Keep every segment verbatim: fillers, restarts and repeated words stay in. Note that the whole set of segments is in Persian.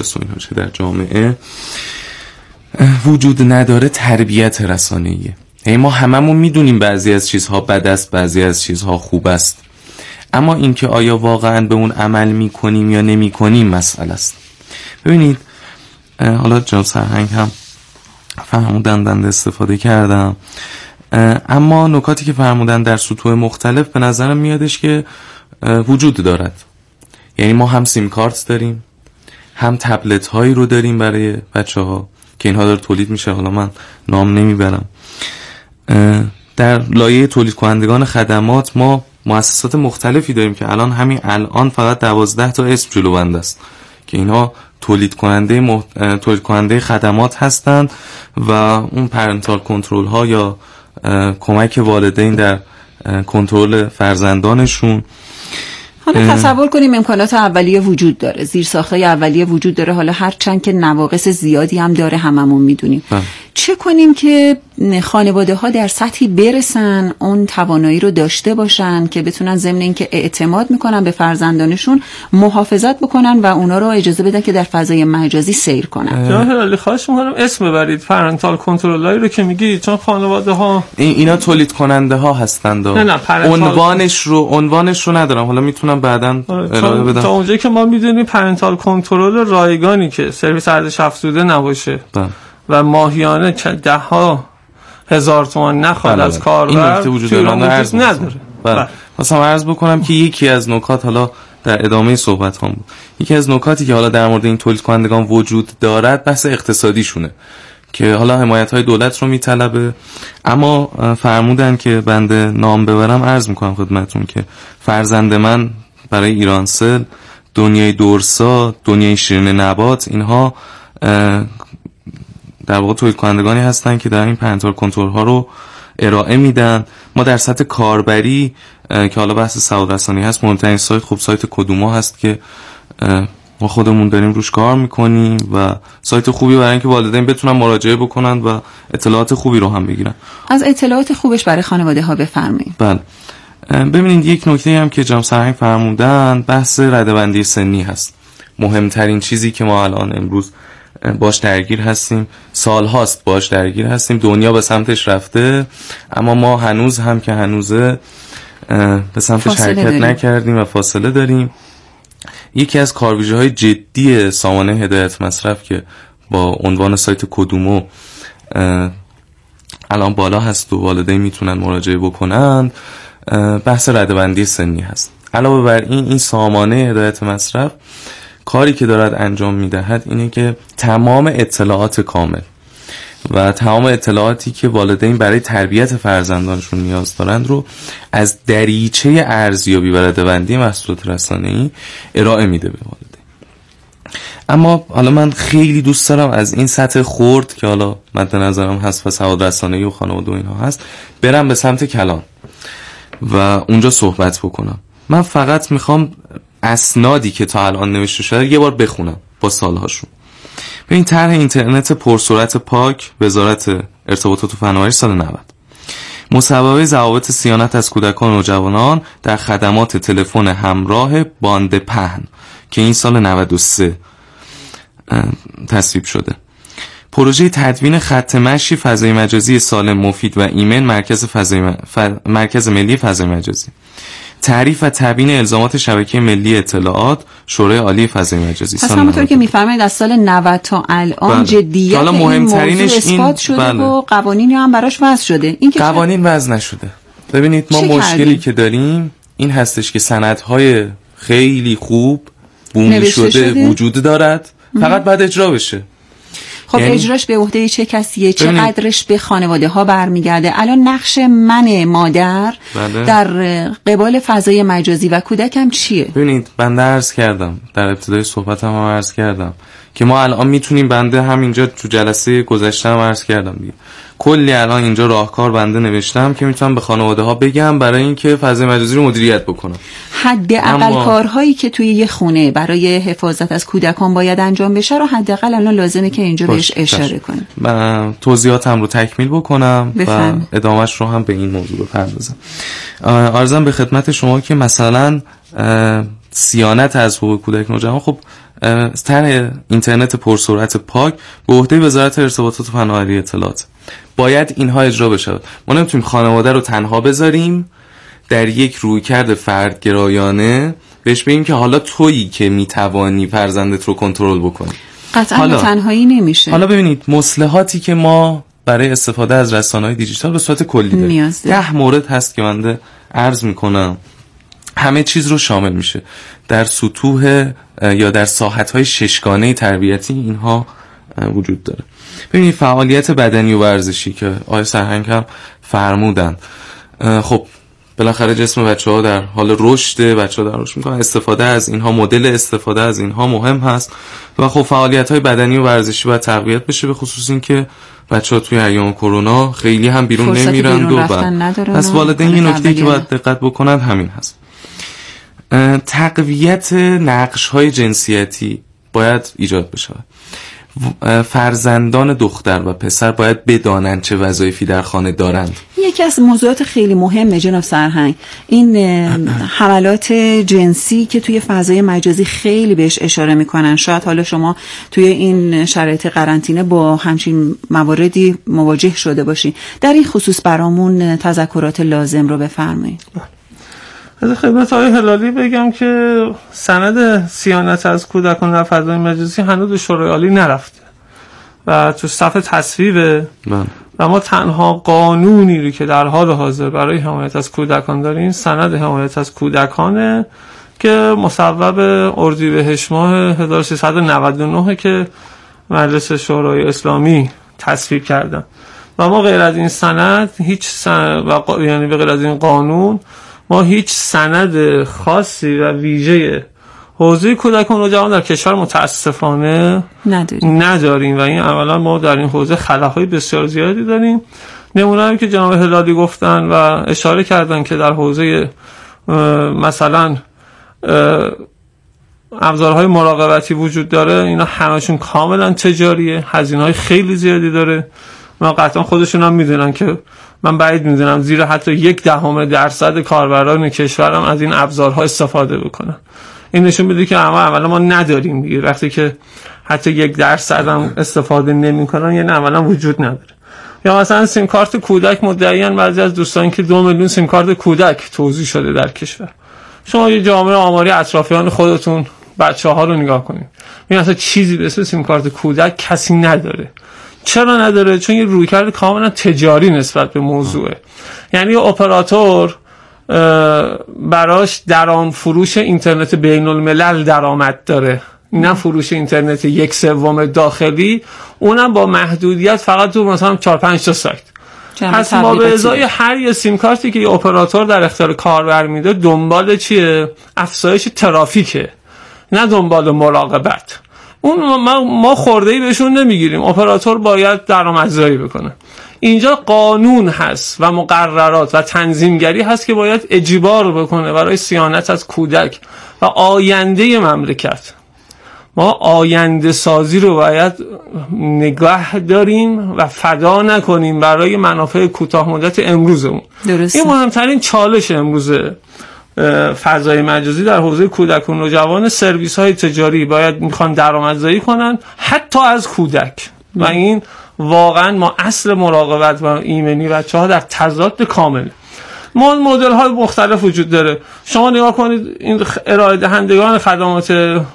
مدارس و اینها چه در جامعه وجود نداره تربیت رسانه‌ایه. یعنی ما هممون میدونیم بعضی از چیزها بد است، بعضی از چیزها خوب است، اما اینکه آیا واقعا به اون عمل میکنیم یا نمیکنیم مسئله است. ببینید حالا جناب سرهنگ هم فرمودن بنده استفاده کردم، اما نکاتی که فرمودن در سطوح مختلف به نظرم میادش که وجود دارد. یعنی ما هم سیم کارت داریم، هم تبلت هایی رو داریم برای بچه ها که اینها داره تولید میشه، حالا من نام نمیبرم. در لایه تولید کنندگان خدمات ما مؤسسات مختلفی داریم که الان همین الان فقط دوازده تا اسم جلو بند است که اینها تولید کننده محت... تولید کننده خدمات هستند و اون پرنتال کنترل ها یا کمک والدین در کنترل فرزندانشون. حالا تصور کنیم امکانات اولیه وجود داره، زیرساختای اولیه وجود داره، حالا هر چند که نواقص زیادی هم داره هممون میدونیم. چه کنیم که خانواده ها در سطحی برسن اون توانایی رو داشته باشن که بتونن ضمن اینکه اعتماد میکنن به فرزندانشون محافظت بکنن و اونا رو اجازه بدن که در فضای مجازی سیر کنن؟ جناب هلالی خواهش میکنم اسم ببرید پرنتال کنترلایی رو که میگی، چون خانواده ها این اینا تولید کننده ها هستند. نه نه عنوانش رو عنوانش رو ندارم، حالا میتونم بعداً ارائه بدم. تا اونجایی که ما میدونیم پرنتال کنترل رایگانی که سرویس ارزش افزوده نباشه بله. و ماهیانه ده ها هزار تومان نخواد از کاربر، این وجود عرض نداره. بله. مثلا عرض بکنم که یکی از نکات، حالا در ادامه صحبت هم بود، یکی از نکاتی که حالا در مورد این تولید کنندگان وجود دارد بحث اقتصادیشونه که حالا حمایت های دولت رو میطلبه، اما فرمودن که بنده نام ببرم، عرض میکنم خدمتون که فرزند من برای ایرانسل، دنیای دورسا، دنیای شیرین نبات، اینها در واقع تولید کنندگانی هستن که در این پرنتال کنترل ها رو ارائه میدن. ما در سطح کاربری که حالا بحث سواد رسانی هست، مهمترین سایت خب سایت کدوما هست که ما خودمون داریم روش کار میکنیم و سایت خوبی برای اینکه والدین بتونن مراجعه بکنن و اطلاعات خوبی رو هم بگیرن. از اطلاعات خوبش برای خانواده ها بفرمایید. بله ببینید یک نکته هم که جناب سرهنگ فرمودن بحث رده‌بندی سنی هست. مهمترین چیزی که ما الان امروز باش درگیر هستیم، سال هاست باش درگیر هستیم، دنیا به سمتش رفته اما ما هنوز هم که هنوزه به سمتش حرکت داریم. نکردیم و فاصله داریم. یکی از کارویژه های جدی سامانه هدایت مصرف که با عنوان سایت کدومو الان بالا هست و والدین میتونن مراجعه بکنن، بحث رده‌بندی سنی هست. علاوه بر این این سامانه هدایت مصرف کاری که دارد انجام میدهد اینه که تمام اطلاعات کامل و تمام اطلاعاتی که والدین برای تربیت فرزندانشون نیاز دارند رو از دریچه ارزیابی و رده‌بندی محصولات رسانه‌ای ارائه میده به والدین. اما حالا من خیلی دوست دارم از این سطح خرد که حالا مد نظرم هست و سواد رسانه‌ای و خانواده و اینها هست برم به سمت کلان و اونجا صحبت بکنم. من فقط میخوام اسنادی که تا الان نوشته شده یه بار بخونم با سالهاشون. ببین طرح اینترنت پرسرعت پاک وزارت ارتباطات و فناوری سال نود، مصوبه ضوابط صیانت از کودکان و نوجوانان در خدمات تلفن همراه باند پهن که این سال نود و سه تصویب شده، پروژه تدوین خط مشی فضای مجازی سالم مفید و ایمن مرکز فضای م... ف... مرکز ملی فضای مجازی، تعریف و تبیین الزامات شبکه ملی اطلاعات شورای عالی فضای مجازی. پس همونطور که میفرمایید از سال نود تا الان بله. جدیت این موضوع اثبات شده بله. و قوانینی هم براش وضع شده. این که قوانین وضع نشده. ببینید ما مشکلی کردیم؟ که داریم این هستش که سندهای خیلی خوب بومی شده, شده وجود دارد، فقط باید اجرا بشه. خب یعنی اجراش به عهده چه کسیه؟ چقدرش به خانواده ها برمیگرده؟ الان نقش من مادر بله. در قبال فضای مجازی و کودکم چیه؟ ببینید بنده عرض کردم در ابتدای صحبتم هم عرض کردم که ما الان میتونیم، بنده هم اینجا تو جلسه گذشته هم عرض کردم دیگه، کلی الان اینجا راهکار بنده نوشتم که میتونم به خانواده ها بگم برای اینکه فضای مجازی رو مدیریت بکنم. حداقل اما... کارهایی که توی یه خونه برای حفاظت از کودکان باید انجام بشه رو حداقل الان لازمه که اینجا بهش اشاره کنیم. من توضیحاتم رو تکمیل بکنم بفهم. و ادامهش رو هم به این موضوع بپردازم. عرضم به خدمت شما که مثلا صیانت از حقوق کودک نوجوان، خب طرح اینترنت پرسرعت پاک به عهده وزارت ارتباطات و فناوری اطلاعات. باید اینها اجرا بشه. ما نمیتونیم خانواده رو تنها بذاریم در یک رویکرد فردگرایانه بهش بگیم که حالا تویی که میتوانی فرزندت رو کنترل بکنی. قطعا به تنهایی نمیشه. حالا ببینید مصلحاتی که ما برای استفاده از رسانه‌های دیجیتال به صورت کلی داریم، ده مورد هست که من عرض میکنم همه چیز رو شامل میشه. در سطوح یا در ساحت‌های ششگانه تربیتی اینها وجود داره. ببینید فعالیت بدنی و ورزشی که آقای سرهنگ هم فرمودن، خب بالاخره جسم بچه‌ها در حال رشد، بچه‌ها در رشد میکنن، استفاده از اینها، مدل استفاده از اینها مهم هست و خب فعالیت‌های بدنی و ورزشی باید تقویت بشه، به خصوص این که بچه‌ها توی ایام کرونا خیلی هم بیرون نمیرن و پس والدین این نکته که باید دقت بکنن همین هست. تقویت نقش‌های جنسیتی باید ایجاد بشه. فرزندان دختر و پسر باید بدانند چه وظایفی در خانه دارند. یکی از موضوعات خیلی مهمه جناب سرهنگ این حملات جنسی که توی فضای مجازی خیلی بهش اشاره میکنن. شاید حالا شما توی این شرایط قرنطینه با همچین مواردی مواجه شده باشین. در این خصوص برامون تذکرات لازم رو بفرمایید. از خدمت آقای هلالی بگم که سند صیانت از کودکان در فضای مجازی هنوز به شورای عالی نرفته و تو صف تصویبه و ما تنها قانونی رو که در حال حاضر برای حمایت از کودکان داریم سند حمایت از کودکانه که مصوب اردیبهشت ماه هزار و سیصد و نود و نه که مجلس شورای اسلامی تصویب کردن و ما غیر از این سند هیچ سند و یعنی به غیر از این قانون ما هیچ سند خاصی و ویژه حوزه کودکان و نوجوان در کشور متاسفانه نداریم. نداریم و این اولا ما در این حوزه خلاهای بسیار زیادی داریم. نمونه‌ای که جناب هلالی گفتن و اشاره کردن که در حوزه مثلا ابزارهای مراقبتی وجود داره، اینا همشون کاملا تجاریه، هزینه‌های خیلی زیادی داره. ما قطعا خودشون هم میدونن که من بعید میدونم زیر حتی یک دهم درصد کاربران کشورم از این ابزارها استفاده بکنن. این نشون میده که اما اولا ما نداریم دیگه. وقتی که حتی یک درصد هم استفاده نمیکنن یعنی اولا وجود نداره. یا مثلا سیم کارت کودک مدعیان بعضی از دوستان که دو میلیون سیم کارت کودک توزیع شده در کشور. شما یه جامعه آماری اطرافیان خودتون بچه‌ها رو نگاه کنید. این اصلا چیزی به اسم سیم کارت کودک کسی نداره. چرا نداره؟ چون یه رویکرد کاملا تجاری نسبت به موضوعه. یعنی اپراتور براش درآمد فروش اینترنت بین الملل درآمد داره، نه فروش اینترنت یک سوم داخلی، اونم با محدودیت فقط تو مثلا چهار پنج تا سایت. پس ما به ازای هر یه سیم کارتی که یه اپراتور در اختیار کاربر میده دنبال چیه؟ افزایش ترافیکه، نه دنبال مراقبت. اون ما, ما خورده‌ای بهشون نمیگیریم. اپراتور باید درآمدزایی بکنه. اینجا قانون هست و مقررات و تنظیمگری هست که باید اجبار بکنه برای صیانت از کودک و آینده مملکت. ما آینده سازی رو باید نگاه داریم و فدا نکنیم برای منافع کوتاه مدت امروزمون. درسته. این مهمترین چالش امروزه فضای مجازی در حوزه کودک و نوجوان. سرویس های تجاری باید میخوان درآمدزایی کنن حتی از کودک و این واقعا ما اصل مراقبت و ایمنی بچه ها در تضاد کامل. ما مدل های مختلف وجود داره. شما نگاه کنید این ارائه دهندگان خدمات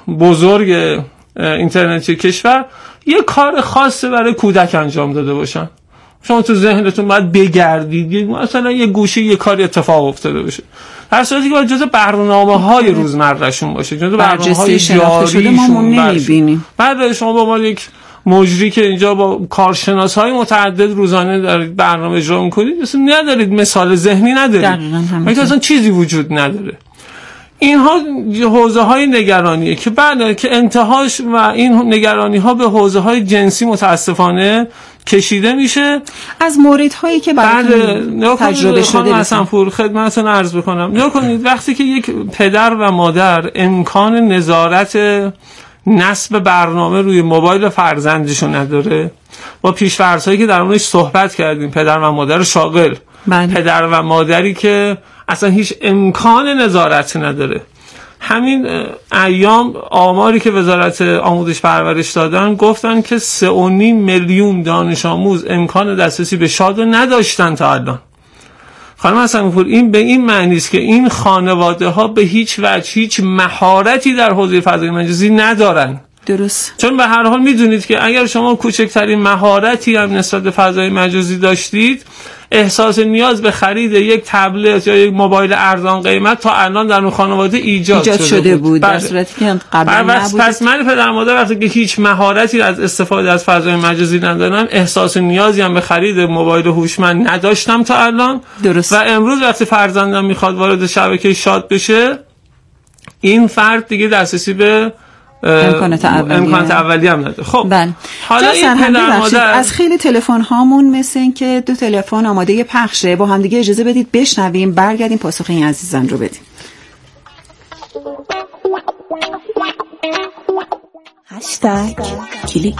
بزرگ اینترنتی کشور یه کار خاص برای کودک انجام داده باشن. شما تو ذهنتون باید بگردید مثلا یه گوشه یه کاری اتفاق افتاده باشه، هر صورتی که باید جزء برنامه‌های روزمرهشون باشه، جزء برنامه‌های جاریشون باشه. بعد شما با ما یک مجری که اینجا با کارشناس‌های متعدد روزانه دارید برنامه اجرا می‌کنید، اصلا ندارید مثال ذهنی ندارید. مگه اصلا چیزی وجود نداره. اینها حوزه‌های نگرانیه که بعد که انتهاش و این نگرانی‌ها به حوزه‌های جنسی متاسفانه کشیده میشه. از موردهایی که بعد تجربه شده مثلا پور خدمتتون عرض بکنم. نگاه کنید وقتی که یک پدر و مادر امکان نظارت نصب برنامه روی موبایل فرزندشو نداره، با پیش‌فرض‌هایی که در اونش صحبت کردیم، پدر و مادر شاغل، بله. پدر و مادری که اصلا هیچ امکان نظارت نداره، همین ایام آماری که وزارت آموزش پرورش دادن گفتن که سه و نیم میلیون دانش آموز امکان دسترسی به شاد نداشتن تا الان. خانم حسن‌پور، این به این معنی است که این خانواده ها به هیچ وجه هیچ مهارتی در حوزه فضای مجازی ندارن. درست. چون به هر حال میدونید که اگر شما کوچکترین مهارتی هم نسبت به فضای مجازی داشتید، احساس نیاز به خرید یک تبلت یا یک موبایل ارزان قیمت تا الان در اون خانواده ایجاد, ایجاد شده, شده بود. در صورتی که قبلا نبود. پس من پدر مادر وقتی که هیچ مهارتی از استفاده از فضای مجازی ندارم، احساس نیازی هم به خرید موبایل هوشمند نداشتم تا الان. درست. و امروز وقتی فرزندم میخواد وارد شبکه شاد بشه، این فرد دیگه دسترسی به امکانات اولیه امکانات اولیه هم نداره. خب بله. حالا این پدر مادر از خیلی تلفن هامون مثل این که دو تلفن آماده پخشه، با هم دیگه اجازه بدید بشنویم، برگردیم پاسخ این عزیزان رو بدیم. هشتگ کلیک.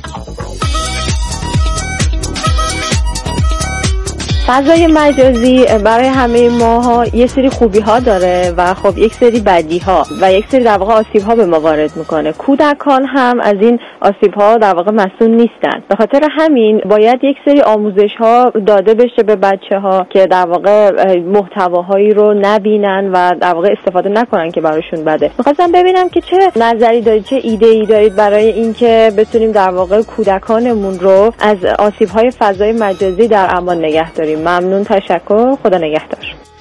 فضای مجازی برای همه ماها یه سری خوبی ها داره و خب یک سری بدی ها و یک سری در واقع آسیب ها به ما وارد میکنه. کودکان هم از این آسیب ها در واقع مسئول نیستن. به خاطر همین باید یک سری آموزش ها داده بشه به بچه ها که در واقع محتواهایی رو نبینن و در واقع استفاده نکنن که براشون بده. می‌خواستم ببینم که چه نظری دارید، چه ایده‌ای دارید برای اینکه بتونیم در واقع کودکانمون رو از آسیب های فضای مجازی در امان نگه داریم. ممنون، تشکر، خدا نگهدار.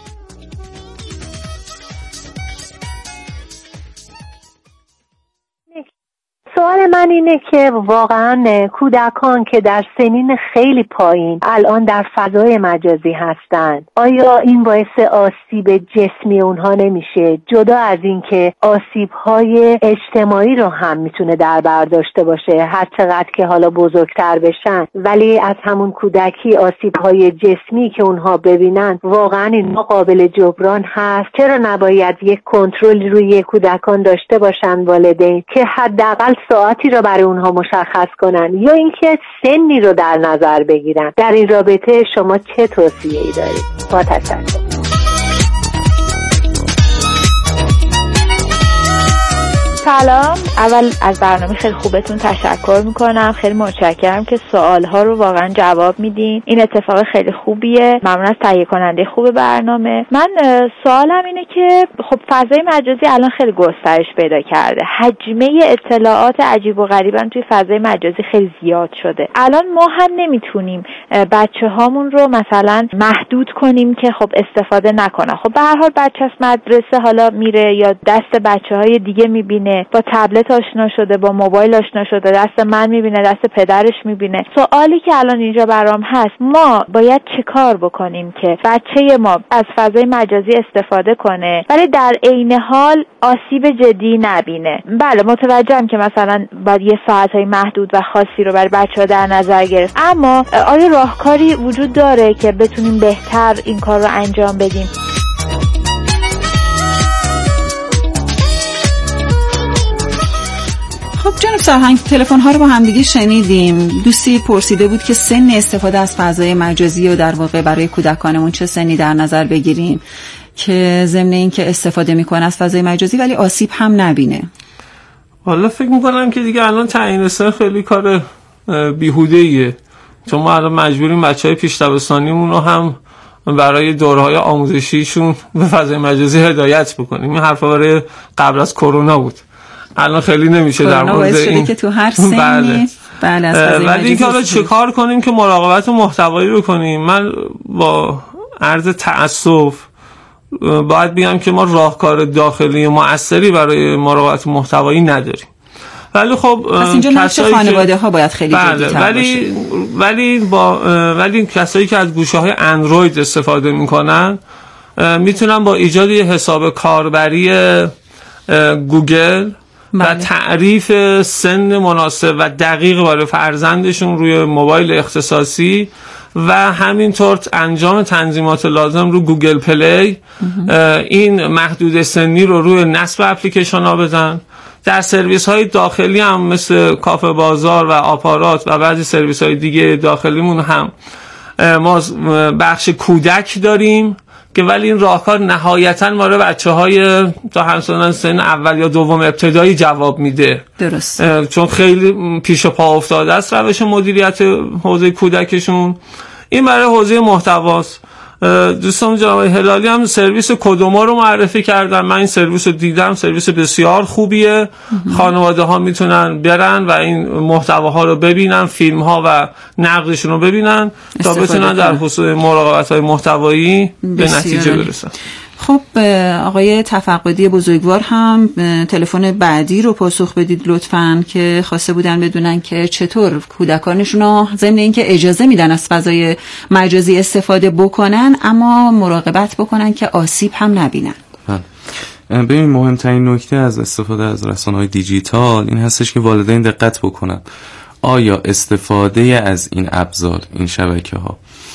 سوال من اینه که واقعا کودکان که در سنین خیلی پایین الان در فضای مجازی هستند، آیا این باعث آسیب جسمی اونها نمیشه؟ جدا از این که آسیب‌های اجتماعی رو هم میتونه در بر داشته باشه، هر چقدر که حالا بزرگتر بشن، ولی از همون کودکی آسیب‌های جسمی که اونها ببینن واقعا این قابل جبران هست. چرا نباید یک کنترلی روی کودکان داشته باشن والدین که حداقل ساعتی رو برای اونها مشخص کنن یا اینکه سنی رو در نظر بگیرن؟ در این رابطه شما چه توصیه‌ای دارید؟ با تشکر. سلام، اول از برنامه خیلی خوبتون تشکر میکنم. خیلی متشکرم که سوالها رو واقعا جواب میدین. این اتفاق خیلی خوبیه. ممنون از تهیه کننده خوب برنامه. من سوالم اینه که خب فضای مجازی الان خیلی گسترش پیدا کرده. حجمه اطلاعات عجیب و غریبا توی فضای مجازی خیلی زیاد شده. الان ما هم نمیتونیم بچه هامون رو مثلا محدود کنیم که خب استفاده نکنن. خب به هر حال بچه از مدرسه حالا میره یا دست بچه‌های دیگه میبینه، با تبلت آشنا شده، با موبایل آشنا شده، دست من میبینه، دست پدرش میبینه. سوالی که الان اینجا برام هست، ما باید چه کار بکنیم که بچه ما از فضای مجازی استفاده کنه ولی در عین حال آسیب جدی نبینه؟ بله متوجهم که مثلا باید یه ساعتهای محدود و خاصی رو برای بچه‌ها در نظر گرفت، اما آیا راهکاری وجود داره که بتونیم بهتر این کار رو انجام بدیم؟ خب جناب سرهنگ، تلفن ها رو با هم دیگه شنیدیم. دوستی پرسیده بود که سن استفاده از فضای مجازی و در واقع برای کودکانمون چه سنی در نظر بگیریم که ضمن این که استفاده میکنه از فضای مجازی ولی آسیب هم نبینه. والا فکر میکنم که دیگه الان تعیین سن خیلی کار بیهوده‌ایه، چون ما الان مجبوریم بچهای پیش دبستانیمون رو هم برای دوره‌های آموزشیشون به فضای مجازی هدایت بکنیم. این حرفا برای قبل از کرونا بود، الان خیلی نمیشه در مورد این که تو هر سنی بله, بله از فضای ولی اینکه حالا چه کار کنیم که مراقبت محتوایی رو کنیم. من با عرض تأسف باید بگم که ما راهکار داخلی مؤثری برای مراقبت محتوایی نداریم. ولی خب پس اینجا نقش خانواده ها باید خیلی بله جدی‌تر ولی باشه. ولی با ولی کسایی که از گوشه‌های اندروید استفاده میکنن میتونن با ایجاد یه حساب کاربری گوگل بله. و تعریف سن مناسب و دقیق برای فرزندشون روی موبایل اختصاصی و همینطور انجام تنظیمات لازم رو گوگل پلی این محدود سنی رو روی نصب اپلیکیشن ها بدن. در سرویس های داخلی هم مثل کافه بازار و آپارات و بعضی سرویس های دیگه داخلیمون هم ما بخش کودک داریم که ولی این راهکار نهایتاً ما رو بچه‌های تا همسنان سن اول یا دوم ابتدایی جواب میده. درست. چون خیلی پیش پا افتاده است روش مدیریت حوزه کودکشون. این برای حوزه محتواست. دوستان جناب هلالی هم سرویس کدوما رو معرفی کردن. من این سرویس رو دیدم، سرویس بسیار خوبیه. خانواده ها میتونن برن و این محتواها رو ببینن، فیلم ها و نقدشون رو ببینن تا بتونن در حوزه مراقبت های محتوایی به نتیجه برسن. خب آقای تفقدی بزرگوار هم تلفن بعدی رو پاسخ بدید لطفاً، که خواسته بودن بدونن که چطور کودکانشون رو ضمن اینکه اجازه میدن از فضای مجازی استفاده بکنن اما مراقبت بکنن که آسیب هم نبینن. ببین مهمترین نکته از استفاده از رسانه‌های دیجیتال این هستش که والدین دقت بکنن آیا استفاده از این ابزار، این شبکه‌ها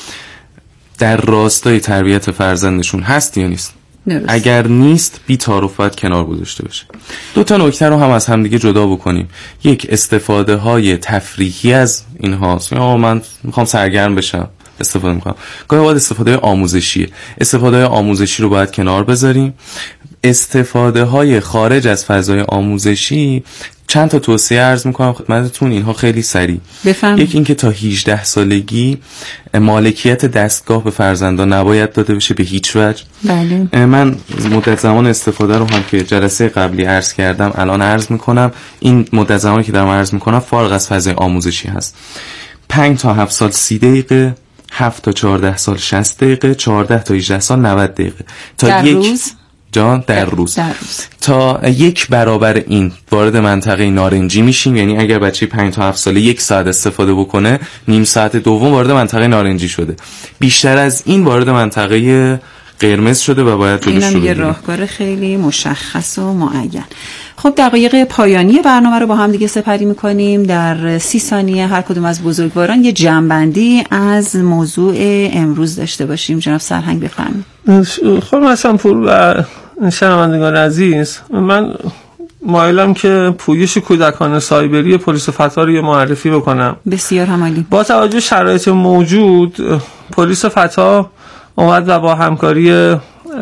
در راستای تربیت فرزندشون هست یا نیست. درست. اگر نیست بی تعارف باید کنار گذاشته بشه. دو تا نکته رو هم از همدیگه جدا بکنیم. یک، استفاده های تفریحی از اینهاست، یا من میخوام سرگرم بشم استفاده میکنم. گاهی باید استفاده آموزشیه. استفاده آموزشی رو باید کنار بذاریم. استفاده های خارج از فضای آموزشی چند تا توصیه عرض میکنم خدمتتون، اینها خیلی سریع. بفهم. یک، اینکه تا هجده سالگی مالکیت دستگاه به فرزندان نباید داده بشه به هیچ وجه. بله. من مدت زمان استفاده رو هم که جلسه قبلی عرض کردم الان عرض میکنم. این مدت زمانی که دارم عرض میکنم فارغ از فضای آموزشی هست. پنج تا هفت سال سی دقیقه، هفت تا چهارده سال شصت دقیقه، چهارده تا هجده سال نود دقیقه. تا در یک روز؟ جان در روز. در روز تا یک برابر این وارد منطقه نارنجی میشیم، یعنی اگر بچه پنج تا هفت ساله یک ساعت استفاده بکنه، نیم ساعت دوم وارد منطقه نارنجی شده. بیشتر از این وارد منطقه قرمز شده و باید جلوش رو بگیریم. اینم یه راهکار خیلی مشخص و معین. خب دقایق پایانی برنامه رو با هم دیگه سپری میکنیم. در سی ثانیه هر کدوم از بزرگواران یه جمع‌بندی از موضوع امروز داشته باشیم. جناب سرهنگ بفرمایید. خانم حسن‌پور و شنوندگان عزیز، من مایلم که پویش کودکان سایبری پلیس فتا رو معرفی بکنم. بسیار عالی. با توجه شرایط موجود، پلیس فتا اومد و با همکاری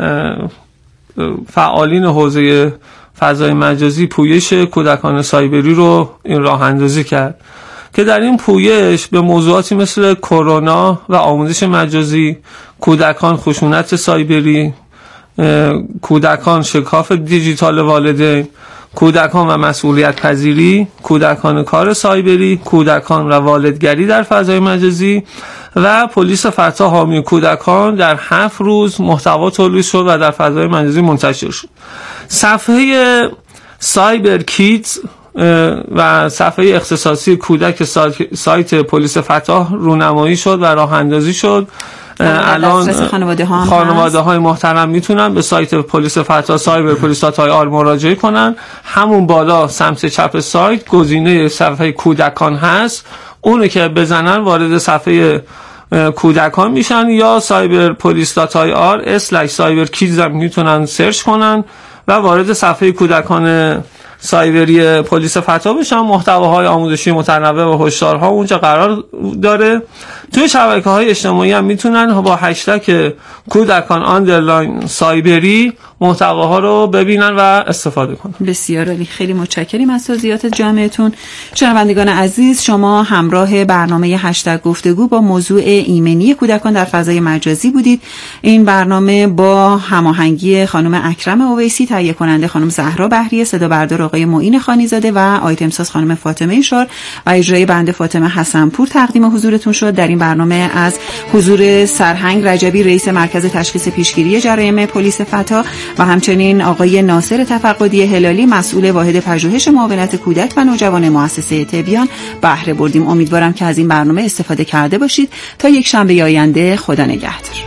فعالین حوزه فضای مجازی پویش کودکان سایبری رو این راه اندازی کرد که در این پویش به موضوعاتی مثل کرونا و آموزش مجازی، کودکان خشونت سایبری، کودکان شکاف دیجیتال والدین، کودکان و مسئولیت پذیری، کودکان کار سایبری، کودکان و والدگری در فضای مجازی و پلیس فتا حامی کودکان در هفت روز محتوا تولید شد و در فضای مجازی منتشر شد. صفحه سایبر کیدز و صفحه اختصاصی کودک سایت پلیس فتا رونمایی شد و راه اندازی شد. الان خانواده ها خانواده های محترم میتونن به سایت پلیس فتا سایبر پلیس فتا آر مراجعه کنن. همون بالا سمت چپ سایت گزینه صفحه کودکان هست، اونو که بزنن وارد صفحه کودکان میشن، یا سایبر پلیس دات آی آر اسلش سایبر کیدز هم میتونن سرچ کنن و وارد صفحه کودکان سایبری پلیس فتا بشن. محتواهای آموزشی متنوع و هشدارها اونجا قرار داره. توی شبکه‌های اجتماعی هم میتونن با هشتگ کودکان آندرلاین سایبری محتواها رو ببینن و استفاده کنن. بسیار عالی، خیلی متشکریم از توضیحات جامعتون. شنوندگان عزیز، شما همراه برنامه هشتگ گفتگو با موضوع ایمنی کودکان در فضای مجازی بودید. این برنامه با هماهنگی خانم اکرم اویسی، تهیه کننده خانم زهرا بهری، صدا بردار آقای معین خانیزاده و آیتم ساز خانم فاطمه شار و اجرای بنده فاطمه حسن‌پور تقدیم حضورتون شد. در این برنامه از حضور سرهنگ رجبی رئیس مرکز تشخیص پیشگیری جرایم پلیس فتا و همچنین آقای ناصر تفقدی هلالی مسئول واحد پژوهش معاونت کودک و نوجوان مؤسسه تبیان بهره بردیم. امیدوارم که از این برنامه استفاده کرده باشید. تا یک شنبه آینده، خدا نگهدار.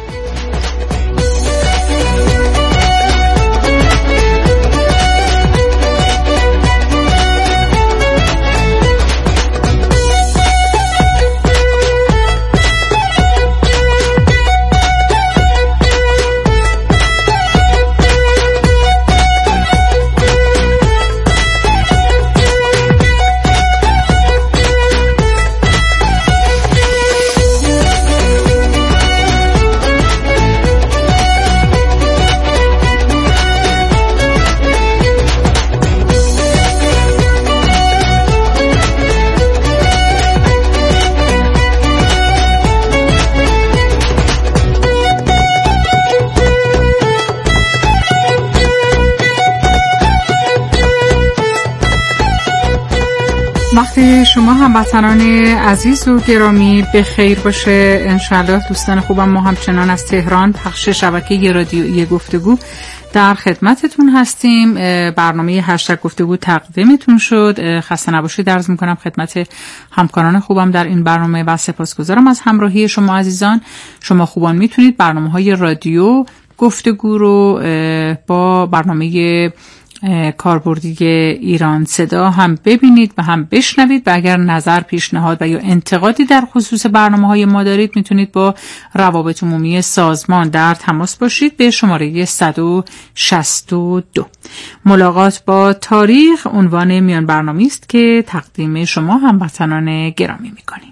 وقت شما هموطنان عزیز و گرامی به خیر باشه انشالله. دوستان خوبم، ما همچنان از تهران پخش شبکه رادیویی گفتگو در خدمتتون هستیم. برنامه هشتگ گفتگو تقدیمتون شد. خسته نباشید عرض میکنم خدمت همکاران خوبم در این برنامه و سپاسگزارم از همراهی شما عزیزان. شما خوبان میتونید برنامه های رادیو گفتگو رو با برنامه کاربردی ایران صدا هم ببینید و هم بشنوید و اگر نظر، پیشنهاد و یا انتقادی در خصوص برنامه‌های ما دارید میتونید با روابط عمومی سازمان در تماس باشید به شماره صد و شصت و دو. ملاقات با تاریخ عنوان میان برنامه است که تقدیم شما هموطنان گرامی میکنیم.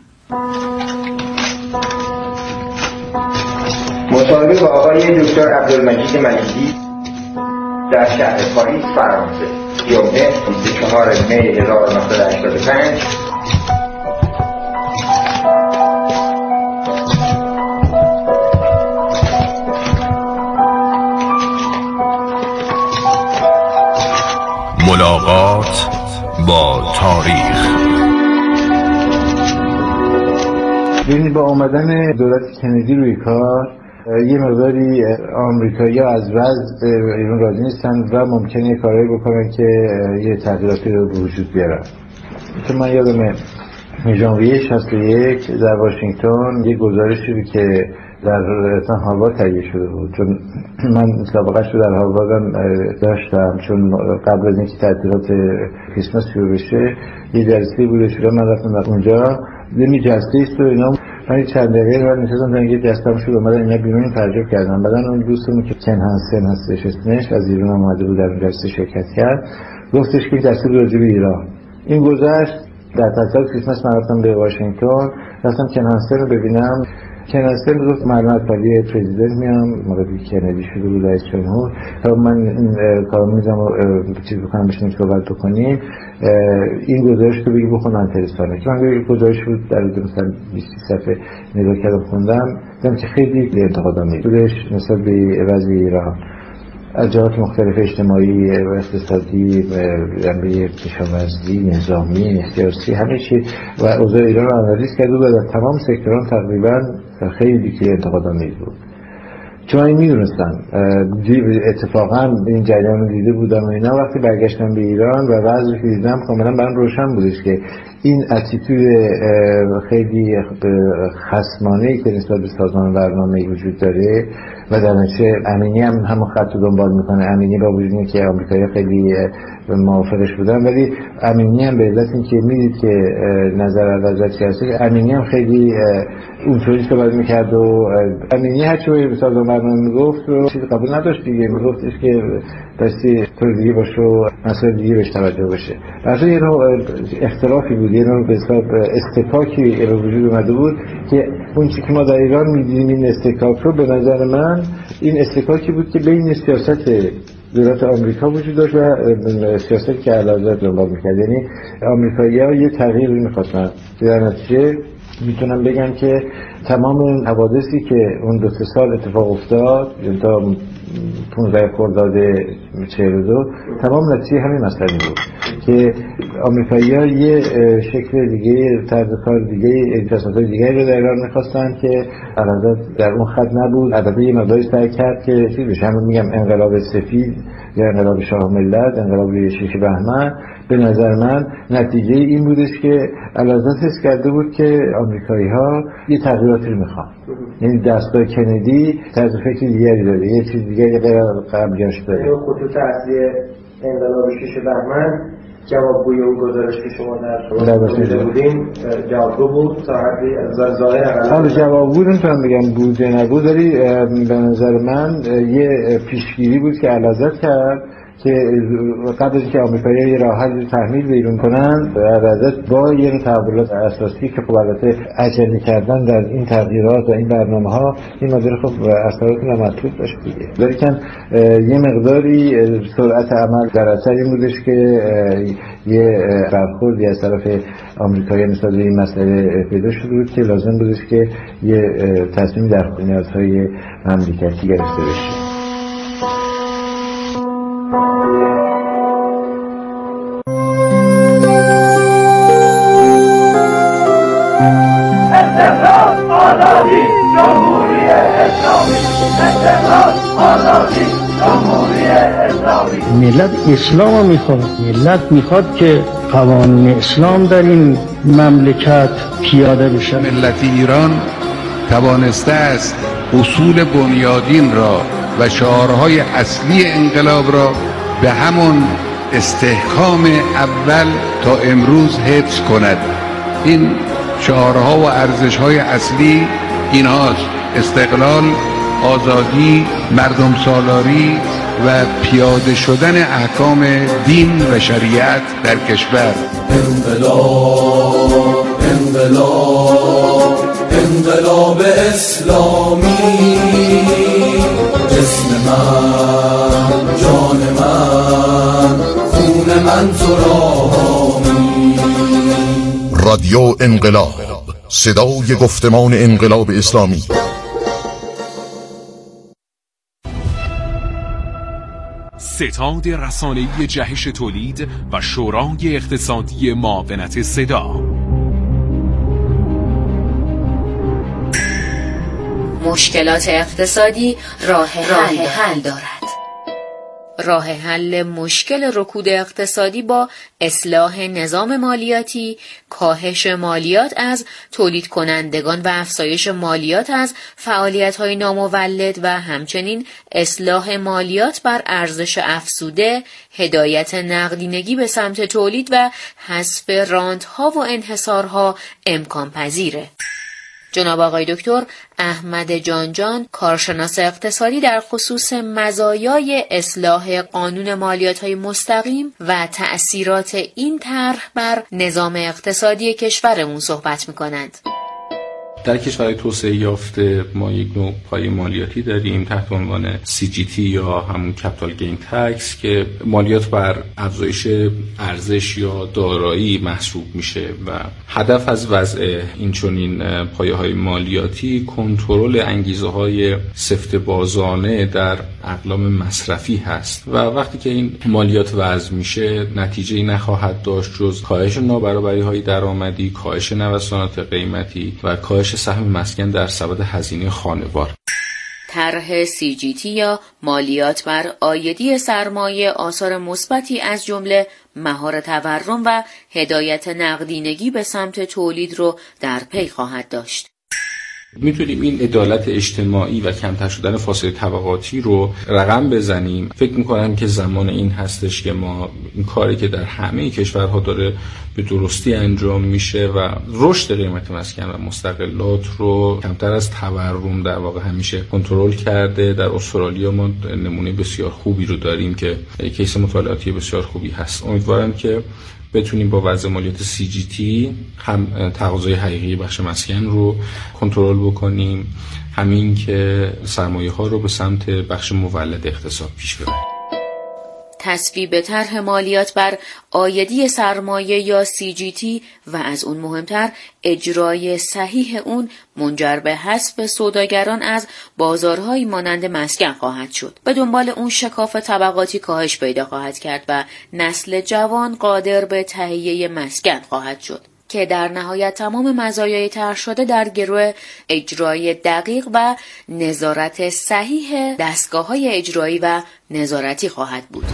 مصاحبه با آقای دکتر عبدالمجید مجیدی در شهر پاریس فرانسه، جمعه بیست و چهارم می هزار و نهصد و هشتاد و پنج. ملاقات با تاریخ. ببینید با آمدن دولت کندی روی کار یه مقداری آمریکایی‌ها از وضع ایران راضی نیستن و ممکنه یه کارایی بکنن که یه تغییراتی رو به وجود بیارن. چون من یادمه ژانویه شصت و یک در واشنگتن یه گزارشی رو که در اصلا هاروارد تهیه شده بود، چون من سابقه‌اش رو در هاروارد داشتم، چون قبل از اینکه تعطیلات کریسمس شروع بشه یه جلسه بوده شده، من رفتم در اونجا یه جلسه است و اینا من چند دقیقه رو نشستم تا اینکه دستم شد اومدن اینا بیرون تعجب کردم. بعدن اون دوستم که کن هانسن هستش اسمش از ایران اومده بود در اون جلسه شرکت کرد، گفتش که دستور راجع به ایران این گذشت. در تعطیلات کریسمس من رفتم به واشنگتن، رفتم کن هانسن رو ببینم. کن هانسن گفت معلومات ولی پرزیدنت میام، موقعی که کندی شده بود رئیس جمهور، تا من این کارو میذارم چیز بکنم بشینیم صحبت بکنیم، این گزارش رو بگی بخون من تلسانه که من یه گزارش بود در مثلا بیست صفحه نگاه کردم خوندم، دیدم که خیلی انتقادامی بودش نسبت به وضع ایران از جهات مختلف اجتماعی و اقتصادی و امری کشاورزی، نظامی، سیاسی، همه چی و اوضاع ایران رو آنالیز کرد و در تمام سکتوران تقریبا خیلی که انتقادامی بود. چون این میدونستم اتفاقا این جریان رو دیده بودم و اینا، وقتی برگشتم به ایران و وضعی که دیدم کاملا برام روشن بودش که این اتیتود خیلی خصمانه‌ای که نسبت به سازمان برنامه وجود داره و در نتیجه امینی هم همون خط رو دنبال میکنه. امینی با وجود اینکه آمریکایی خیلی موافقش بودن، ولی امینی هم به علت اینکه میدید که نظر وضعیت سیاسی امینی هم خیلی اونطوری صحبت میکرد و امینی هرچی به سازمان برنامه میگفت رو چیز قبول نداشت دیگه، میگفتش که بسی طور دیگه باشه و مسائل دیگه بهش توجه بشه. برای یه نوع اختلافی بود، یه نوع به حساب استکاکی به وجود اومده بود که اون چیزی که ما در ایران می‌دیدیم این استکاک رو به نظر من این استکاکی بود که بین سیاست دولت آمریکا وجود داشت و سیاستی که علیه دنبال می‌کرد. یعنی آمریکایی‌ها یه تغییری می‌خواستن که در نتیجه میتونم بگم که تمام اون حوادثی که اون دو سه سال اتفاق افتاد تا پانزده خرداد چهل و دو تمام نتیجه همین مسئله بود که آمریکایی‌ها یه شکل دیگه، طرز کار دیگه، اجازه‌های دیگه رو در ایران می‌خواستن که البته در اون خط نبود. البته یه مقداری سعی کرد که چی بشه، همون میگم انقلاب سفید یا انقلاب شاه ملت، انقلاب شش بهمن، به نظر من نتیجه این بودش که علازت حس کرده بود که آمریکایی‌ها یه تغییراتی رو میخوان. یعنی دستگاه کندی طرز فکر دیگری داره، یه چیز دیگری غیر قبلیش داره. خطوط اصلی انقلاب شش بهمن جوابگوی اون گزارش که شما در شما بودین جوابگو بود تا حدی از ظاهر اقل جوابگو نمیتونم بگم بود یا نبود، ولی به نظر من یه پیشگیری بود که علازت کرد که قبل از اینکه آمریکایی‌ها یه راه حل تحمیل بیرون کنن علازت با یه تحولات اساسی که خب البته عجله کردن در این تغییرات و این برنامه‌ها این مدار خب اثرات نامطلوب داشت دیگه. ولیکن یه مقداری سرعت عمل در اثر این بودش که یه برخوردی از طرف آمریکایی‌ها نسبت به این مسئله پیدا شده بود که لازم بودش که یه تصمیم در نیازهای مملکتی گرفته بشه. آزادی جمهوری اسلامی، استقلال آزادی جمهوری اسلامی. ملت اسلام میخواد، ملت میخواد که قوانین اسلام در این مملکت پیاده بشه. ملت ایران توانسته است اصول بنیادین را و شعارهای اصلی انقلاب را به همون استحکام اول تا امروز حفظ کند. این شعارها و ارزشهای اصلی اینهاست: استقلال، آزادی، مردم سالاری و پیاده شدن احکام دین و شریعت در کشور. انقلاب، انقلاب، انقلاب اسلامی، جسم من، جان من، خون من تو را حامی. رادیو انقلاب، صدای گفتمان انقلاب اسلامی. ستاد رسانه‌ای جهش تولید و شورای اقتصادی معاونت صدا. مشکلات اقتصادی راه حل دارد. راه حل مشکل رکود اقتصادی با اصلاح نظام مالیاتی، کاهش مالیات از تولید کنندگان و افزایش مالیات از فعالیت‌های نامولد و همچنین اصلاح مالیات بر ارزش افزوده، هدایت نقدینگی به سمت تولید و حذف راندها و انحصارها امکان پذیره. جناب آقای دکتر احمد جانجان، کارشناس اقتصادی، در خصوص مزایای اصلاح قانون مالیات‌های مستقیم و تأثیرات این طرح بر نظام اقتصادی کشورمون صحبت می‌کنند. در کشورهای توسعه یافته ما یک نوع پایه مالیاتی داریم تحت عنوان سی جی تی یا همون کپیتال گین تکس که مالیات بر افزایش ارزش یا دارایی محسوب میشه و هدف از وضع این چنین پایه‌های مالیاتی کنترل انگیزه‌های سفت بازانه در اقلام مصرفی هست و وقتی که این مالیات وضع میشه نتیجه‌ای نخواهد داشت جز کاهش نابرابری‌های درآمدی، کاهش نوسانات قیمتی و کاهش سهم مسکن در سبد هزینه خانوار. طرح سی جی تی یا مالیات بر عایدی سرمایه آثار مثبتی از جمله مهار تورم و هدایت نقدینگی به سمت تولید رو در پی خواهد داشت. میتونیم این عدالت اجتماعی و کمتر شدن فاصله طبقاتی رو رقم بزنیم. فکر میکنم که زمان این هستش که ما این کاری که در همه کشورها داره به درستی انجام میشه و رشد قیمت مسکن و مستقلات رو کمتر از تورم در واقع همیشه کنترل کرده. در استرالیا ما نمونه بسیار خوبی رو داریم که کیس مطالعاتی بسیار خوبی هست. امیدوارم که بتونیم با وضع مالیات سی جی تی هم تقاضای حقیقی بخش مسکن رو کنترل بکنیم، همین که سرمایه ها رو به سمت بخش مولد اقتصاد پیش ببریم. تصویب طرح مالیات بر عایدی سرمایه یا سی جی تی و از اون مهمتر اجرای صحیح اون منجر به حذف سوداگران از بازارهایی مانند مسکن خواهد شد. به دنبال اون شکاف طبقاتی کاهش پیدا خواهد کرد و نسل جوان قادر به تهیه مسکن خواهد شد که در نهایت تمام مزایای طرح شده در گروه اجرای دقیق و نظارت صحیح دستگاه‌های اجرایی و نظارتی خواهد بود.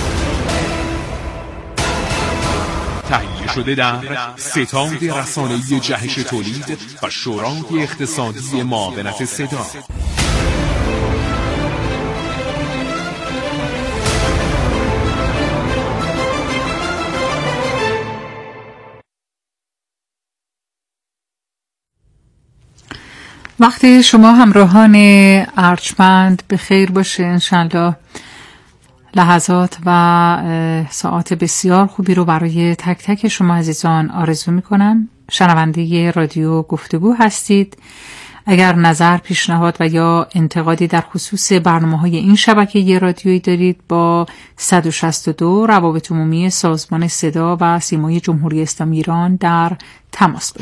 تهیه شده در ستاد رسانه‌ای جهش تولید و شورای اقتصادی معاونت صدا. وقتی شما همراهان ارجمند به خیر باشه، انشالله لحظات و ساعات بسیار خوبی رو برای تک تک شما عزیزان آرزو میکنم. شنونده رادیو گفتگو هستید. اگر نظر، پیشنهاد و یا انتقادی در خصوص برنامه‌های این شبکه رادیویی دارید با صد و شصت و دو روابط عمومی سازمان صدا و سیمای جمهوری اسلامی ایران در تماس باشید.